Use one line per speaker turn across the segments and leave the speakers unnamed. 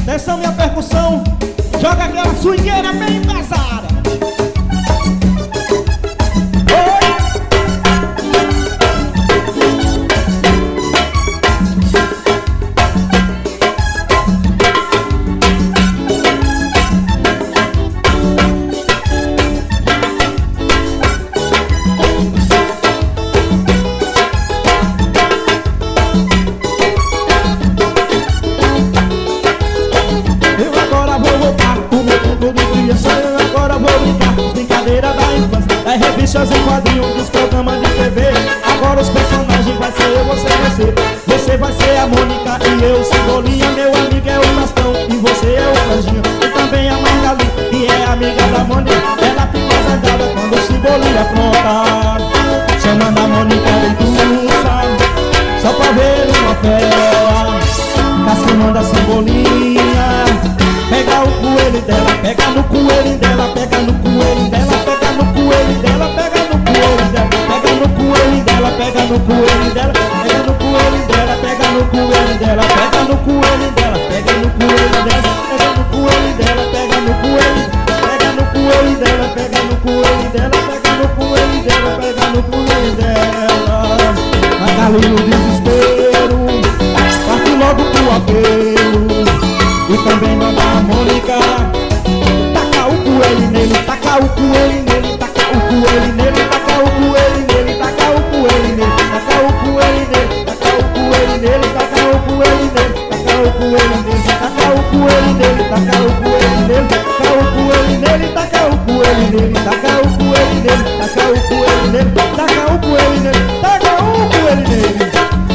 Atenção, minha percussão, joga aquela swingueira bem pesada.
Revistas em quadrinhos dos programas de TV. Agora os personagens vai ser eu, você vai ser. Você vai ser a Mônica e eu Cebolinha. Meu amigo é o Gastão e você é o Franjinha. E também a Magali, que é amiga da Mônica. Ela fica zangada quando o Cebolinha apronta, chamando a Mônica de tussa, só pra ver uma fera. Cascando a Cebolinha, pega o coelho dela, pega no coelho dela, pega no coelho dela, pega no coelho dela, pega no coelho dela, pega no coelho dela, pega no coelho dela, pega no coelho dela, pega no coelho dela, pega no coelho dela, pega no coelho dela, pega no coelho dela, pega no coelho, pega no coelho dela, pega no coelho dela, pega no coelho dela, pega no coelho dela. Magali no desespero, parte logo pro apelo. E também manda a Mônica taca o coelho nele, taca o coelho nele, taca o coelho nele, taca o coelho nele, taca o coelho nele, taca o coelho nele, taca o coelho nele, taca o coelho nele, taca o coelho nele, taca o coelho nele, taca o coelho nele, taca o coelho nele, taca o coelho nele, taca o coelho nele, taca o coelho nele, taca o coelho nele, taca o coelho nele.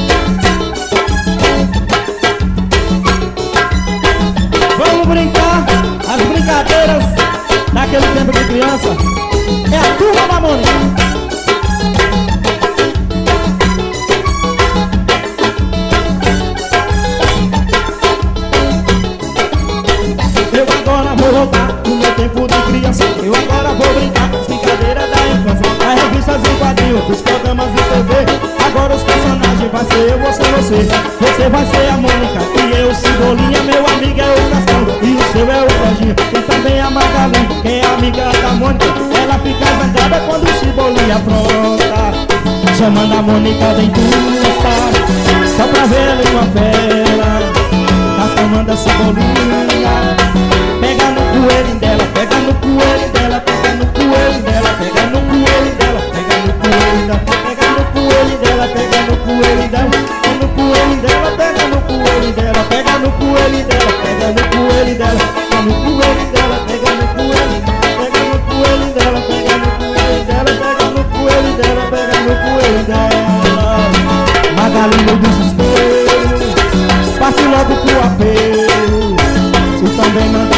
Vamos brincar as brincadeiras daquele tempo de criança. É a turma da Mônica. Eu agora vou voltar no meu tempo de criança. Eu agora vou brincar as brincadeiras da infância, as revistas em quadrinhos, dos programas de TV. Agora os personagens vai ser eu, você. Você vai ser a Mônica e eu Cebolinha. Meu amigo é o Gastão e o seu é o Franjinha. E também a Magali, que é amiga da Mônica. Ela fica zangada quando o Cebolinha apronta, chamando a Mônica de tussa, só pra ver uma fera. Cascando a Cebolinha, pega no coelho dela, pega no coelho dela, pega no coelho dela, pega no coelho dela, pega no coelho dela, pega no coelho dela, pega no coelho dela, pega no coelho dela, pega no coelho dela, pega no coelho dela, pega no coelho dela, pega no coelho dela, pega no coelho, pega no coelho dela, pega no coelho dela, pega no coelho dela, pega no coelho dela. Magali no desespero, parte logo pro apelo. E também manda